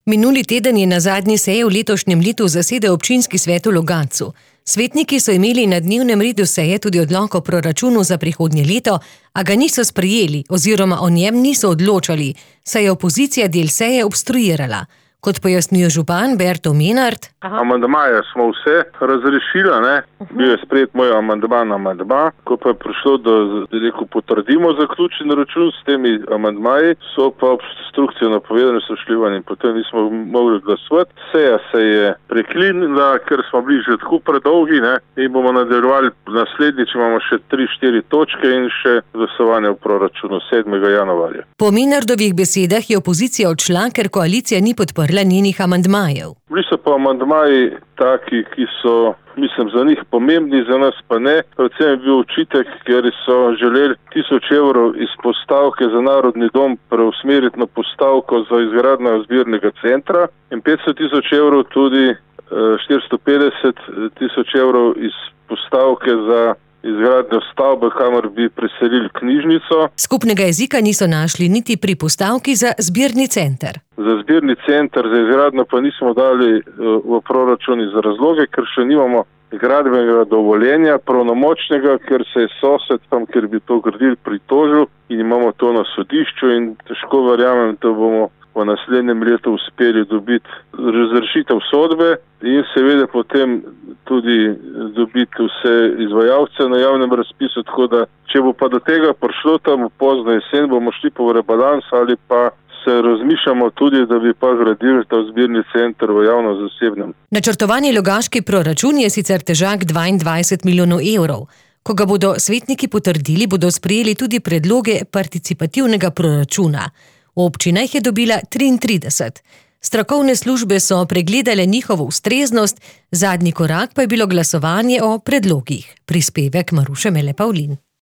Minuli teden je na zadnji seji v letošnjem letu zasedel občinski svet v Logatcu. Svetniki so imeli na dnevnem redu seje tudi odlok o proračunu za prihodnje leto, a ga niso sprejeli oziroma o njem niso odločali, saj je opozicija del seje obstruirala. Kot pojasnjuje župan Berto Menart. Amandmaje smo vse razrešili, Bil je sprejet moj amandma. Ko pa je prišlo do, potrdimo zaključen račun s temi amandmaji, so pa obstrukcijo napovedali sošljivanj in potem nismo mogli glasovati. Seja se je preklinila, ker smo bili že tako predolgi, in bomo nadaljevali naslednjič, imamo še 3-4 točke in še glasovanje v proračunu 7. januarja. Po Menardovih besedah je opozicija odšla, ker koalicija ni podprla njenih amandmajev. Bili so pa amandmaji taki, ki so, za njih pomembni, za nas pa ne. Predvsem je bil očitek, ker so želeli 1000 evrov iz postavke za Narodni dom preusmeriti na postavko za izgradnjo zbirnega centra in 500 000 evrov tudi 450 000 evrov iz postavke za izgradnjo stavbe, kamor bi preselili knjižnico. Skupnega jezika niso našli niti pri postavki za zbirni center. Za zbirni center, za izgradnjo pa nismo dali v proračun iz razloge, ker še nimamo gradbenega dovoljenja, pravnomočnega, ker se je sosed tam, kjer bi to gradili, pritožil in imamo to na sodišču in težko verjamem, da bomo v naslednjem letu uspeli dobiti razrešitev sodbe in seveda potem tudi dobiti vse izvajalce na javnem razpisu, tako da če bo pa do tega prišlo tam v pozno jesen, bomo šli po rebalans ali pa se razmišljamo tudi, da bi pa gradili ta zbirni center v javno-zasebnem. Načrtovani logaški proračun je sicer težak 22 milijonov evrov. Ko ga bodo svetniki potrdili, bodo sprejeli tudi predloge participativnega proračuna. Občina jih je dobila 33. Strokovne službe so pregledale njihovo ustreznost, zadnji korak pa je bilo glasovanje o predlogih. Prispevek Maruše Mele Pavlin.